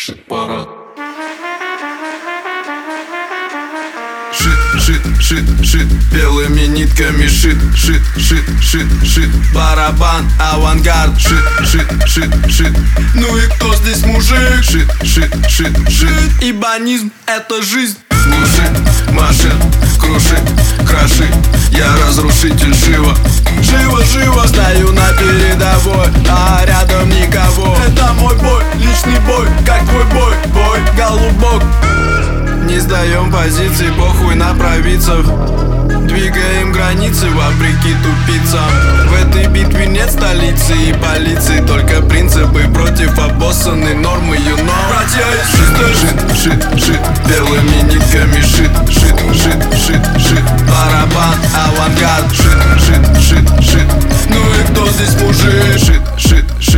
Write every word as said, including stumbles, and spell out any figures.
Шит-парад. Шит, шит, шит, шит, белыми нитками шит, шит, шит, шит, шит, барабан, авангард, шит, шит, шит, шит. Ну и кто здесь мужик? Шит, шит, шит, шит. Ибанизм — это жизнь. Слушай, машет, крушит, крошит. Я разрушитель живо, живо, живо. Стою на передовой, а рядом никого. Это мой бой, личный бой, как твой бой, бой, голубок. Не сдаем позиции, похуй на провидцев. Двигаем границы вопреки тупицам. В этой битве нет столицы и полиции, только принципы против обоссанной нормы, you know. Братья из шита, шит, шит, шит, белыми нитками шит, шит, шит, шит, шит, барабан, авангард, шит, шит, шит, шит. Ну и кто здесь мужик? Шит, шит, шит.